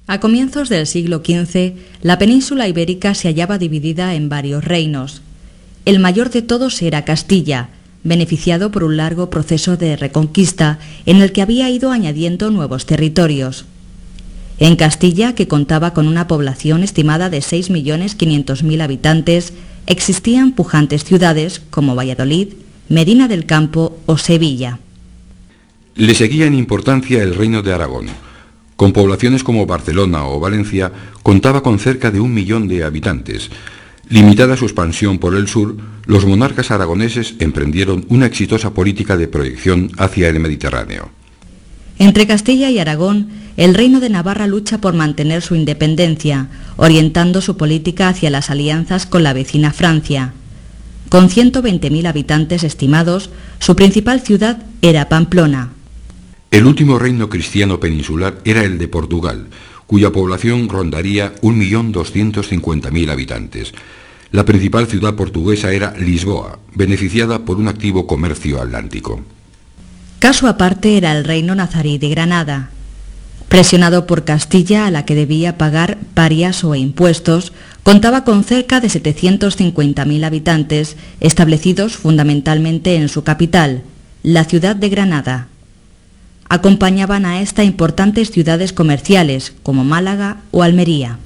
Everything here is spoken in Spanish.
A comienzos del siglo XV, la península ibérica se hallaba dividida en varios reinos. El mayor de todos era Castilla, beneficiado por un largo proceso de reconquista en el que había ido añadiendo nuevos territorios. En Castilla, que contaba con una población estimada de 6.500.000 habitantes, existían pujantes ciudades como Valladolid, Medina del Campo o Sevilla. Le seguía en importancia el Reino de Aragón. Con poblaciones como Barcelona o Valencia, contaba con cerca de 1 millón de habitantes. Limitada su expansión por el sur, los monarcas aragoneses emprendieron una exitosa política de proyección hacia el Mediterráneo. Entre Castilla y Aragón, el Reino de Navarra lucha por mantener su independencia, orientando su política hacia las alianzas con la vecina Francia. Con 120.000 habitantes estimados, su principal ciudad era Pamplona. El último reino cristiano peninsular era el de Portugal, cuya población rondaría 1.250.000 habitantes. La principal ciudad portuguesa era Lisboa, beneficiada por un activo comercio atlántico. Caso aparte era el reino nazarí de Granada. Presionado por Castilla, a la que debía pagar parias o impuestos, contaba con cerca de 750.000 habitantes, establecidos fundamentalmente en su capital, la ciudad de Granada. Acompañaban a esta importantes ciudades comerciales como Málaga o Almería.